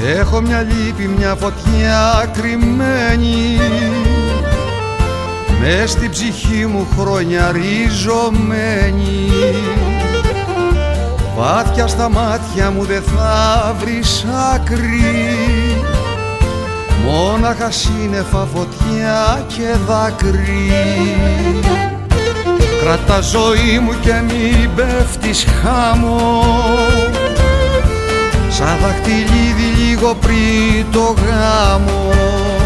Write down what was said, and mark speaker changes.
Speaker 1: Έχω μια λύπη, μια φωτιά κρυμμένη μες στην ψυχή μου χρόνια ριζωμένη. Βάθια στα μάτια μου δεν θα βρεις άκρη, μόναχα σύννεφα, φωτιά και δάκρυ. Κράτα ζωή μου και μην πέφτεις χάμω, σαν δαχτυλίδι λίγο πριν το γάμο.